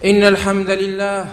إن الحمد لله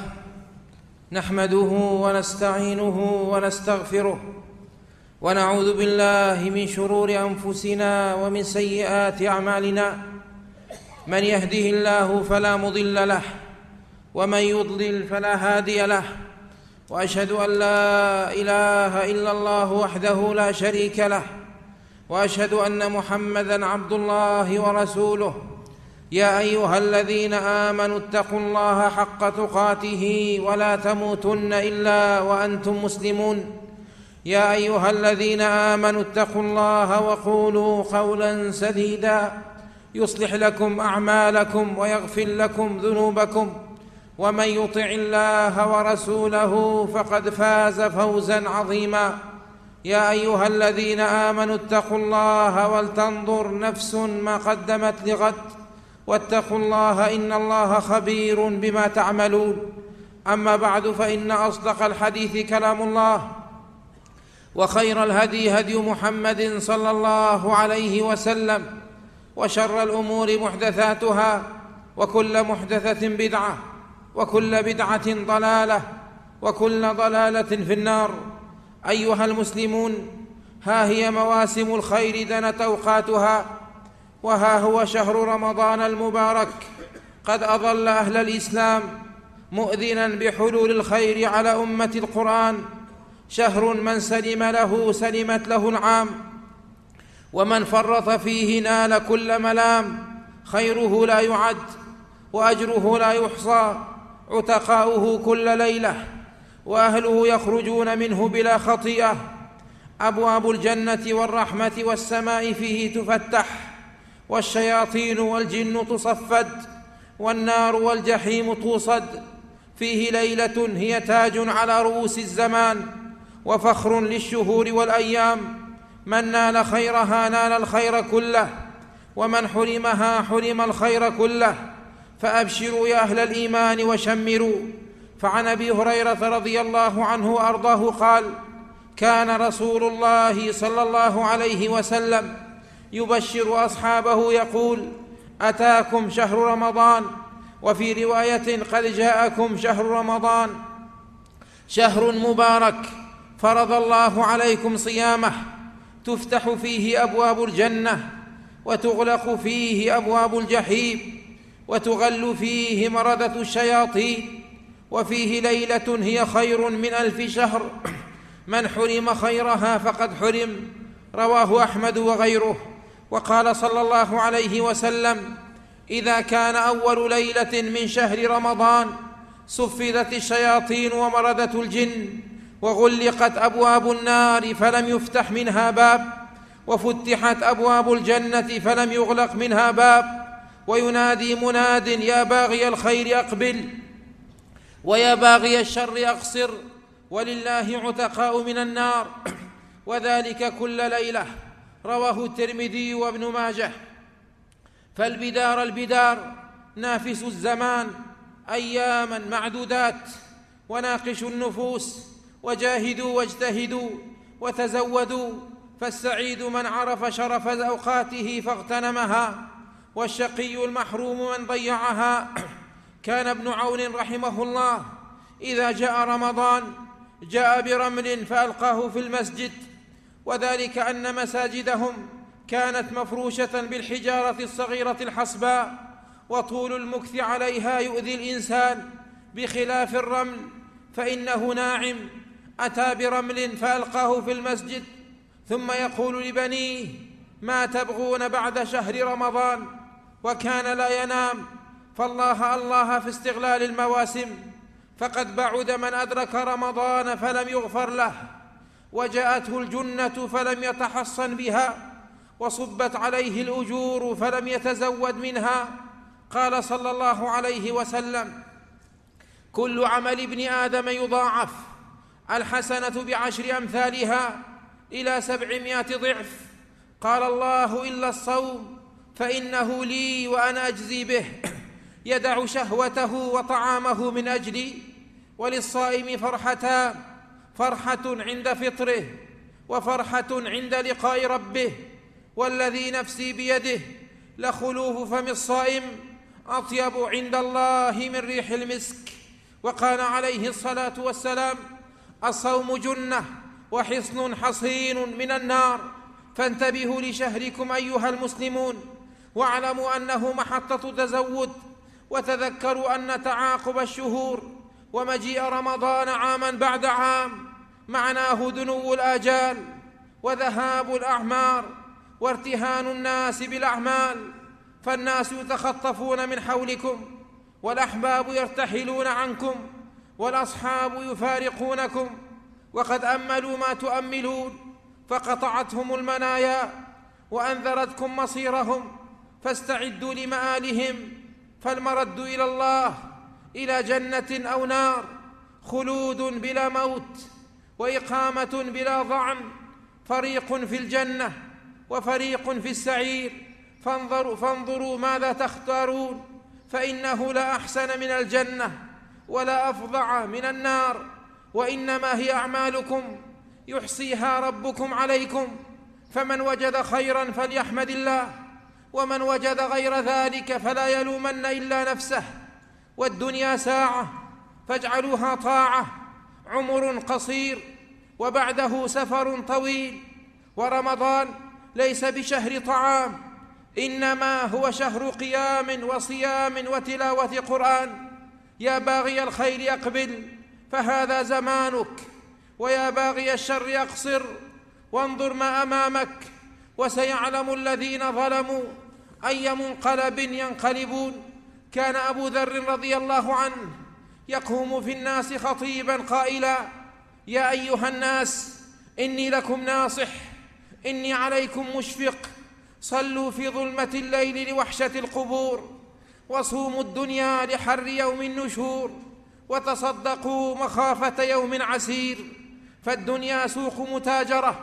نحمده ونستعينه ونستغفره ونعوذ بالله من شرور أنفسنا ومن سيئات أعمالنا. من يهده الله فلا مضل له ومن يضلل فلا هادي له، وأشهد أن لا إله إلا الله وحده لا شريك له، وأشهد أن محمدًا عبد الله ورسوله. يا أيها الذين آمنوا اتقوا الله حق تقاته ولا تموتن إلا وأنتم مسلمون. يا أيها الذين آمنوا اتقوا الله وقولوا قولا سديدا يصلح لكم أعمالكم ويغفر لكم ذنوبكم، ومن يطع الله ورسوله فقد فاز فوزا عظيما. يا أيها الذين آمنوا اتقوا الله ولتنظر نفس ما قدمت لغد، واتقوا الله إن الله خبير بما تعملون. أما بعد، فإن أصدق الحديث كلام الله، وخير الهدي هدي محمد صلى الله عليه وسلم، وشر الأمور محدثاتها، وكل محدثة بدعة، وكل بدعة ضلالة، وكل ضلالة في النار. أيها المسلمون، ها هي مواسم الخير دنت أوقاتها، وها هو شهر رمضان المبارك قد أظل أهل الإسلام مؤذنا بحلول الخير على أمة القرآن. شهر من سلمت له العام، ومن فرط فيه نال كل ملام. خيره لا يعد وأجره لا يحصى، عتقاؤه كل ليلة، وأهله يخرجون منه بلا خطيئة. أبواب الجنة والرحمة والسماء فيه تفتح، والشياطين والجن تصفد، والنار والجحيم توصد. فيه ليلة هي تاج على رؤوس الزمان، وفخر للشهور والأيام. من نال خيرها نال الخير كله، ومن حرمها حرم الخير كله. فأبشروا يا أهل الإيمان وشمروا. فعن أبي هريرة رضي الله عنه وأرضاه قال: كان رسول الله صلى الله عليه وسلم يبشر أصحابه يقول: أتاكم شهر رمضان. وفي رواية: قد جاءكم شهر رمضان، شهر مبارك فرض الله عليكم صيامه، تفتح فيه أبواب الجنة، وتغلق فيه أبواب الجحيم، وتغل فيه مردة الشياطين. وفيه ليلة هي خير من 1000 شهر، من حرم خيرها فقد حرم. رواه أحمد وغيره. وقال صلى الله عليه وسلم: إذا كان أول ليلة من شهر رمضان سفدت الشياطين ومردة الجن، وغلقت أبواب النار فلم يفتح منها باب، وفتحت أبواب الجنة فلم يغلق منها باب. وينادي مناد: يا باغي الخير أقبل، ويا باغي الشر أقصر، ولله عتقاء من النار، وذلك كل ليلة. رواه الترمذي وابن ماجه. البدار نافس الزمان، أياما معدودات، وناقشوا النفوس، وجاهدوا واجتهدوا وتزودوا. فالسعيد من عرف شرف أوقاته فاغتنمها، والشقي المحروم من ضيعها. كان ابن عون رحمه الله إذا جاء رمضان جاء برمل فألقاه في المسجد، وذلك أن مساجدهم كانت مفروشة بالحجارة الصغيرة الحصباء، وطول المكث عليها يؤذي الإنسان، بخلاف الرمل فإنه ناعم. أتى برمل فألقاه في المسجد، ثم يقول لبنيه: ما تبغون بعد شهر رمضان؟ وكان لا ينام، فالله في استغلال المواسم. فقد بعد من أدرك رمضان فلم يغفر له، وجاءته الجنة فلم يتحصن بها، وصبت عليه الأجور فلم يتزود منها. قال صلى الله عليه وسلم: كل عمل ابن آدم يضاعف، الحسنة ب10 أمثالها إلى 700 ضعف. قال الله: إلا الصوم فإنه لي وأنا أجزي به، يدع شهوته وطعامه من أجلي. وللصائم فرحتان: فرحة عند فطره، وفرحة عند لقاء ربه. والذي نفسي بيده لخلوف فم الصائم أطيب عند الله من ريح المسك. وقال عليه الصلاة والسلام: الصوم جنة وحصن حصين من النار. فانتبهوا لشهركم أيها المسلمون، واعلموا أنه محطة تزود، وتذكروا أن تعاقب الشهور ومجيء رمضان عاما بعد عام معناه دنو الآجال وذهاب الأعمار وارتهان الناس بالأعمال، فالناس يتخطفون من حولكم، والأحباب يرتحلون عنكم، والأصحاب يفارقونكم، وقد أملوا ما تؤملون، فقطعتهم المنايا وأنذرتكم مصيرهم، فاستعدوا لمآلهم، فالمرد إلى الله، إلى جنة أو نار، خلود بلا موت وإقامة بلا ضعن، فريق في الجنة وفريق في السعير، فانظروا ماذا تختارون، فإنه لا أحسن من الجنة ولا أفظع من النار، وإنما هي أعمالكم يحصيها ربكم عليكم، فمن وجد خيرا فليحمد الله، ومن وجد غير ذلك فلا يلومن إلا نفسه. والدنيا ساعة فاجعلوها طاعة، عمر قصير وبعده سفر طويل، ورمضان ليس بشهر طعام، إنما هو شهر قيام وصيام وتلاوة قرآن. يا باغي الخير أقبل فهذا زمانك، ويا باغي الشر أقصر وانظر ما أمامك، وسيعلم الذين ظلموا أي منقلب ينقلبون. كان أبو ذر رضي الله عنه يقوم في الناس خطيبا قائلا: يا أيها الناس إني لكم ناصح، إني عليكم مشفق، صلوا في ظلمة الليل لوحشة القبور، وصوموا الدنيا لحر يوم النشور، وتصدقوا مخافة يوم عسير، فالدنيا سوق متاجرة،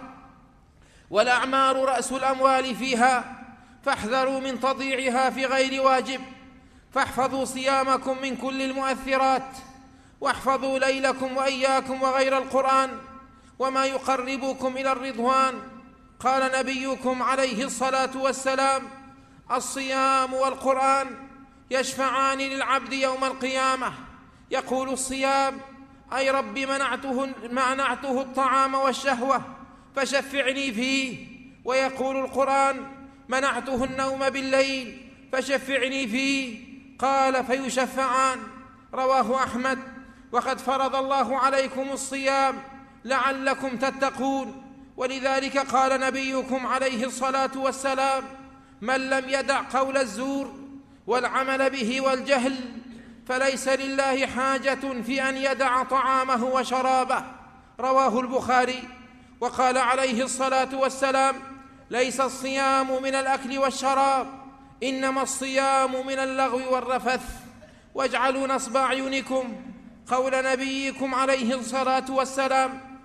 والأعمار رأس الأموال فيها، فاحذروا من تضييعها في غير واجب، فاحفظوا صيامكم من كل المؤثرات، واحفظوا ليلكم وإياكم وغير القرآن وما يقربكم إلى الرضوان. قال نبيكم عليه الصلاة والسلام: الصيام والقرآن يشفعان للعبد يوم القيامة. يقول الصيام: أي رب منعته الطعام والشهوة فشفعني فيه. ويقول القرآن: منعته النوم بالليل فشفعني فيه. قال: فيشفعان. رواه أحمد. وقد فرض الله عليكم الصيام لعلكم تتقون، ولذلك قال نبيكم عليه الصلاة والسلام: من لم يدع قول الزور والعمل به والجهل فليس لله حاجة في أن يدع طعامه وشرابه. رواه البخاري. وقال عليه الصلاة والسلام: ليس الصيام من الأكل والشراب، إنما الصيام من اللغو والرفث. واجعلوا نصب أعينكم قول نبيكم عليه الصلاة والسلام: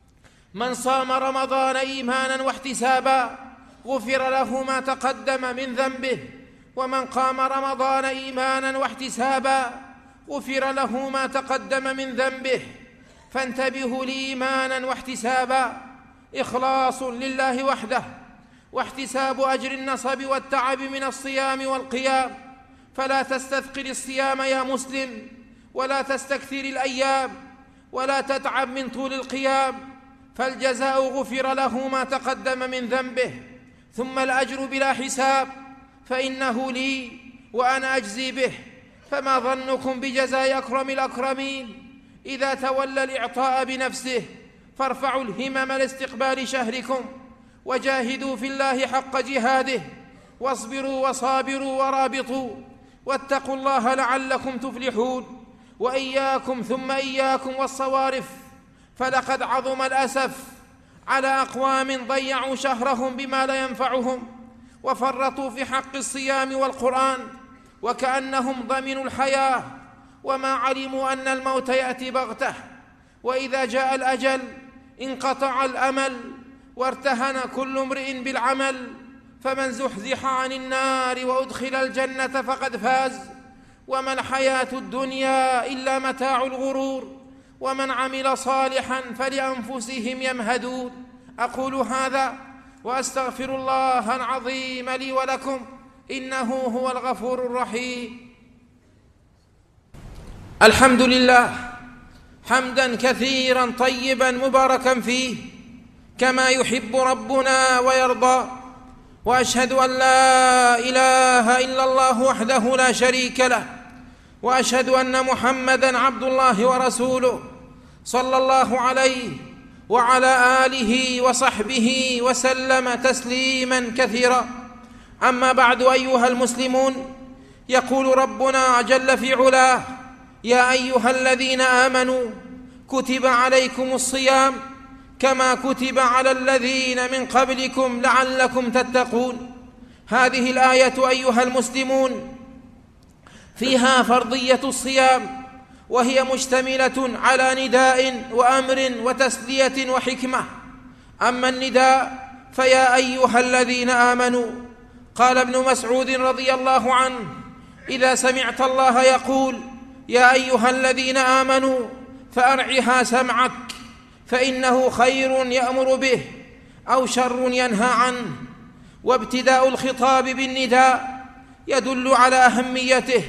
من صام رمضان إيمانا واحتسابا غفر له ما تقدم من ذنبه، ومن قام رمضان إيمانا واحتسابا غفر له ما تقدم من ذنبه. فانتبهوا لإيمانا واحتسابا، إخلاص لله وحده، واحتساب أجر النصب والتعب من الصيام والقيام. فلا تستثقل الصيام يا مسلم، ولا تستكثر الأيام، ولا تتعب من طول القيام، فالجزاء غفر له ما تقدم من ذنبه، ثم الأجر بلا حساب، فإنه لي وأنا أجزي به. فما ظنكم بجزاء أكرم الأكرمين إذا تولى الإعطاء بنفسه؟ فارفعوا الهمم لاستقبال شهركم، وجاهدوا في الله حق جهاده، واصبروا وصابروا ورابطوا، واتقوا الله لعلكم تفلحون. وإياكم ثم إياكم والصوارف، فلقد عظم الأسف على أقوام ضيعوا شهرهم بما لا ينفعهم، وفرطوا في حق الصيام والقرآن، وكأنهم ضمنوا الحياة وما علموا أن الموت يأتي بغته، وإذا جاء الأجل انقطع الأمل، وارتهن كل امرئ بالعمل. فمن زحزح عن النار وأدخل الجنة فقد فاز، وما الحياة الدنيا إلا متاع الغرور، ومن عمل صالحا فلأنفسهم يمهدون. أقول هذا وأستغفر الله العظيم لي ولكم، إنه هو الغفور الرحيم. الحمد لله حمدا كثيرا طيبا مباركا فيه كما يحب ربنا ويرضى، وأشهد أن لا إله إلا الله وحده لا شريك له، وأشهد أن محمدًا عبد الله ورسوله صلى الله عليه وعلى آله وصحبه وسلم تسليمًا كثيرا. أما بعد، أيها المسلمون، يقول ربنا جل في علاه: يا أيها الذين آمنوا كتب عليكم الصيام كما كتب على الذين من قبلكم لعلكم تتقون. هذه الآية أيها المسلمون فيها فرضية الصيام، وهي مشتملة على نداء وأمر وتسلية وحكمة. أما النداء فيا أيها الذين آمنوا، قال ابن مسعود رضي الله عنه: إذا سمعت الله يقول يا أيها الذين آمنوا فأرعها سمعك، فإنه خير يأمر به أو شر ينهى عنه. وابتداء الخطاب بالنداء يدل على أهميته،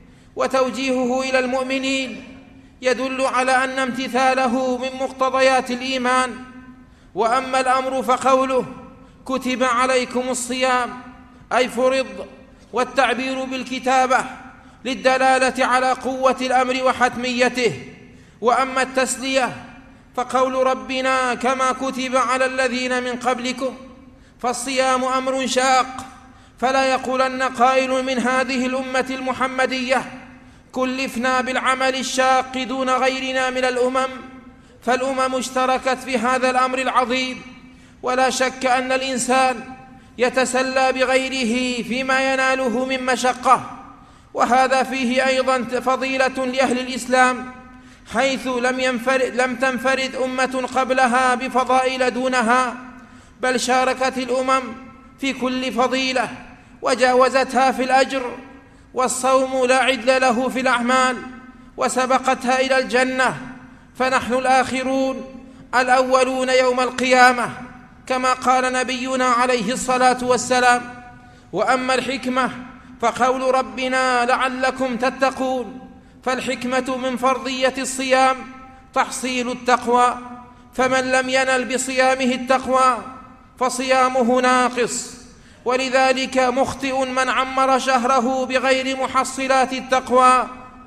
وتوجيهه إلى المؤمنين يدل على أن امتثاله من مقتضيات الإيمان. وأما الأمر فقوله كتب عليكم الصيام أي فرض، والتعبير بالكتابة للدلالة على قوة الأمر وحتميته. وأما التسلية فقول ربنا كما كتب على الذين من قبلكم، فالصيام أمر شاق، فلا يقولن قائل من هذه الأمة المحمدية كلفنا بالعمل الشاق دون غيرنا من الأمم، فالأمم اشتركت في هذا الأمر العظيم. ولا شك أن الإنسان يتسلى بغيره فيما يناله من مشقة، وهذا فيه أيضا فضيلة لأهل الإسلام، حيث لم تنفرد أمة قبلها بفضائل دونها، بل شاركت الأمم في كل فضيلة وجاوزتها في الأجر. والصوم لا عدل له في الأعمال، وسبقتها إلى الجنة، فنحن الآخرون الأولون يوم القيامة، كما قال نبينا عليه الصلاة والسلام. وأما الحكمة فقول ربنا لعلكم تتقون، فالحكمة من فرضية الصيام تحصيل التقوى، فمن لم ينل بصيامه التقوى فصيامه ناقص. ولذلك مخطئ من عمر شهره بغير محصلات التقوى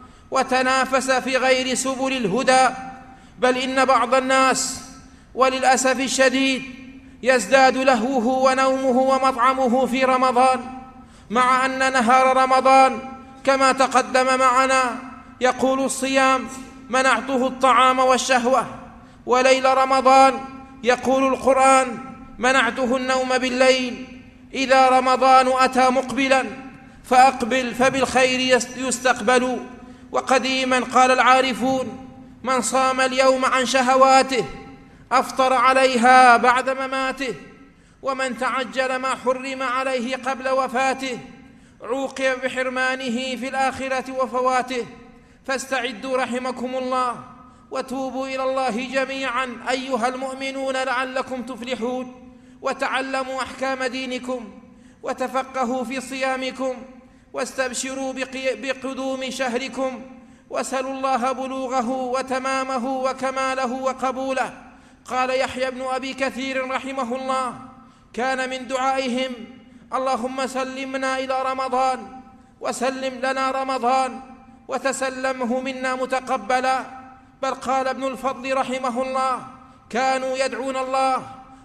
وتنافس في غير سبل الهدى، بل إن بعض الناس وللأسف الشديد يزداد لهوه ونومه ومطعمه في رمضان، مع أن نهار رمضان كما تقدم معنا يقول الصيام منعته الطعام والشهوة، وليل رمضان يقول القرآن منعته النوم بالليل. إذا رمضان أتى مقبلا فأقبل فبالخير يستقبل. وقديما قال العارفون: من صام اليوم عن شهواته أفطر عليها بعد مماته، ومن تعجل ما حرم عليه قبل وفاته عوقب بحرمانه في الآخرة وفواته. فاستعدوا رحمكم الله وتوبوا إلى الله جميعا أيها المؤمنون لعلكم تفلحون، وتعلموا أحكام دينكم، وتفقهوا في صيامكم، واستبشروا بقدوم شهركم، واسألوا الله بلوغه وتمامه وكماله وقبوله. قال يحيى بن أبي كثير رحمه الله: كان من دعائهم اللهم سلمنا إلى رمضان، وسلم لنا رمضان، وتسلمه منا متقبلا. بل قال ابن الفضل رحمه الله: كانوا يدعون الله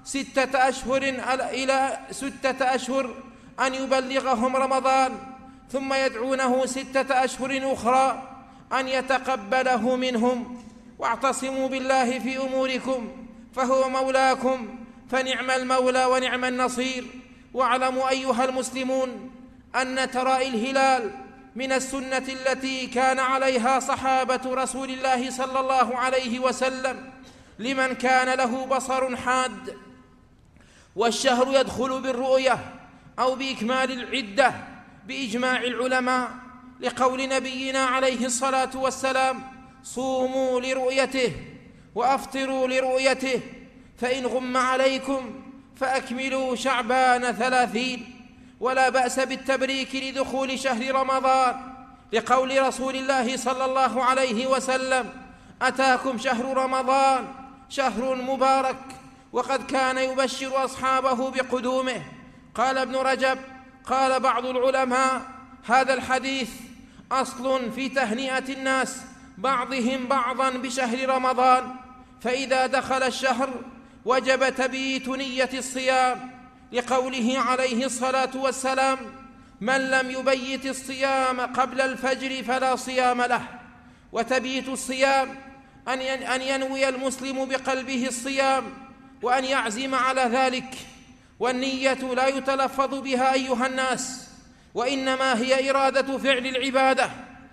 6 أشهر إلى 6 أشهر أن يبلغهم رمضان، ثم يدعونه 6 أشهر أخرى أن يتقبله منهم. واعتصموا بالله في أموركم فهو مولاكم، فنعم المولى ونعم النصير. واعلموا أيها المسلمون أن ترائي الهلال من السنة التي كان عليها صحابة رسول الله صلى الله عليه وسلم لمن كان له بصر حاد. والشهر يدخل بالرؤية أو بإكمال العدة بإجماع العلماء، لقول نبينا عليه الصلاة والسلام: صوموا لرؤيته وأفطروا لرؤيته، فإن غم عليكم فأكملوا شعبان 30. ولا بأس بالتبريك لدخول شهر رمضان لقول رسول الله صلى الله عليه وسلم: أتاكم شهر رمضان شهر مبارك، وقد كان يبشر أصحابه بقدومه. قال ابن رجب: قال بعض العلماء: هذا الحديث أصل في تهنئة الناس بعضهم بعضا بشهر رمضان، فإذا دخل الشهر وجب تبييت نية الصيام، لقوله عليه الصلاة والسلام: من لم يبيت الصيام قبل الفجر فلا صيام له. وتبييت الصيام أن ينوي المسلم بقلبه الصيام وأن يعزم على ذلك، والنية لا يتلفظ بها أيها الناس، وإنما هي إرادة فعل العبادة،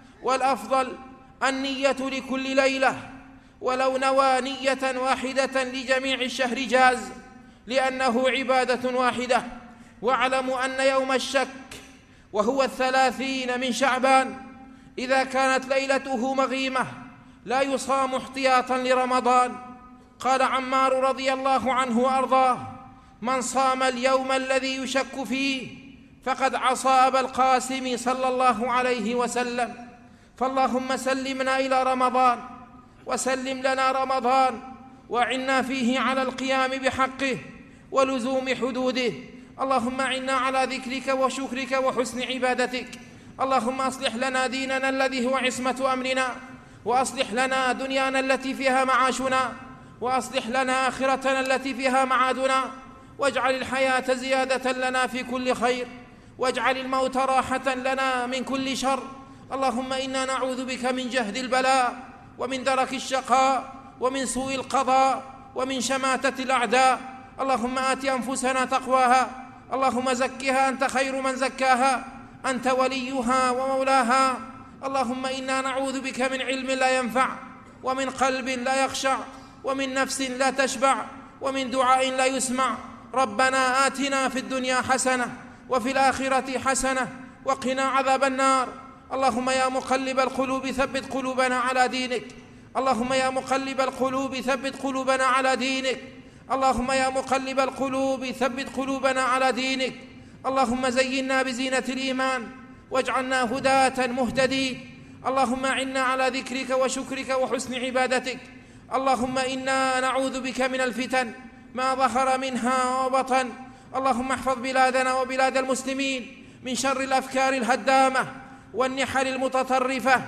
والأفضل النية لكل ليلة، ولو نوى نية واحدة لجميع الشهر جاز، لأنه عبادة واحدة. واعلموا أن يوم الشك وهو 30 من شعبان إذا كانت ليلته مغيمة لا يصام احتياطا لرمضان. قال عمار رضي الله عنه وأرضاه: من صام اليوم الذي يشك فيه فقد عصى أبا القاسم صلى الله عليه وسلم. فاللهم سلمنا إلى رمضان، وسلم لنا رمضان، وعنا فيه على القيام بحقه ولزوم حدوده. اللهم عنا على ذكرك وشكرك وحسن عبادتك. اللهم أصلح لنا ديننا الذي هو عصمة أمرنا، وأصلح لنا دنيانا التي فيها معاشنا، وأصلح لنا آخرتنا التي فيها معادنا، واجعل الحياة زيادة لنا في كل خير، واجعل الموت راحة لنا من كل شر. اللهم إنا نعوذ بك من جهد البلاء، ومن درك الشقاء، ومن سوء القضاء، ومن شماتة الأعداء. اللهم آت أنفسنا تقواها، اللهم زكها أنت خير من زكاها، أنت وليها ومولاها. اللهم إنا نعوذ بك من علم لا ينفع، ومن قلب لا يخشع، ومن نفس لا تشبع، ومن دعاء لا يسمع. ربنا آتنا في الدنيا حسنة وفي الآخرة حسنة وقنا عذاب النار. اللهم يا مقلب القلوب ثبت قلوبنا على دينك. اللهم يا مقلب القلوب ثبت قلوبنا على دينك. اللهم يا مقلب القلوب ثبت قلوبنا على دينك. اللهم زينا بزينة الإيمان واجعلنا هداة مهتدين. اللهم عنا على ذكرك وشكرك وحسن عبادتك. اللهم إنا نعوذ بك من الفتن ما ظهر منها وبطن. اللهم احفظ بلادنا وبلاد المسلمين من شر الأفكار الهدامة والنحل المتطرفة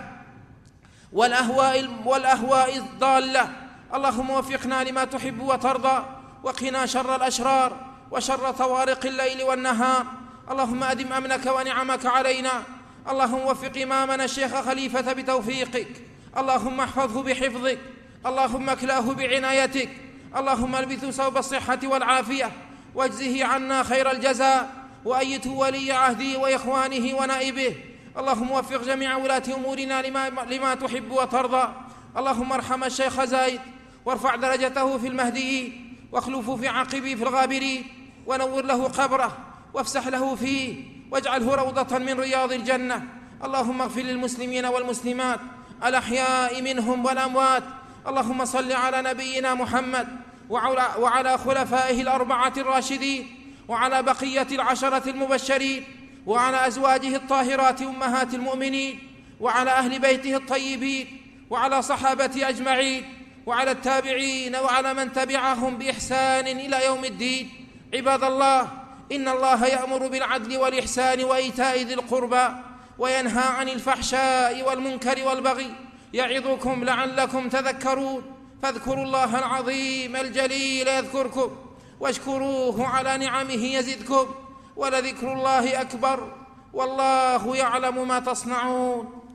والأهواء الضالة. اللهم وفقنا لما تحب وترضى، وقنا شر الأشرار وشر طوارق الليل والنهار. اللهم أدم أمنك ونعمك علينا. اللهم وفق إمامنا الشيخ خليفة بتوفيقك. اللهم احفظه بحفظك. اللهم اكلاه بعنايتك. اللهم البثه ثوب الصحة والعافية، واجزه عنا خير الجزاء، وأيته ولي عهده وإخوانه ونائبه. اللهم وفق جميع ولاة أمورنا لما تحب وترضى. اللهم ارحم الشيخ زايد، وارفع درجته في المهديين، واخلفه في عقبه في الغابرين، ونور له قبره، وافسح له فيه، واجعله روضة من رياض الجنة. اللهم اغفر للمسلمين والمسلمات الأحياء منهم والأموات. اللهم صل على نبينا محمد وعلى خلفائه الأربعة الراشدين، وعلى بقية العشرة المبشرين، وعلى أزواجه الطاهرات أمهات المؤمنين، وعلى أهل بيته الطيبين، وعلى صحابته أجمعين، وعلى التابعين، وعلى من تبعهم بإحسان إلى يوم الدين. عباد الله، إن الله يأمر بالعدل والإحسان وإيتاء ذي القربى، وينهى عن الفحشاء والمنكر والبغي، يعظكم لعلكم تذكرون. فاذكروا الله العظيم الجليل يذكركم، واشكروه على نعمه يزدكم، ولذكر الله أكبر، والله يعلم ما تصنعون.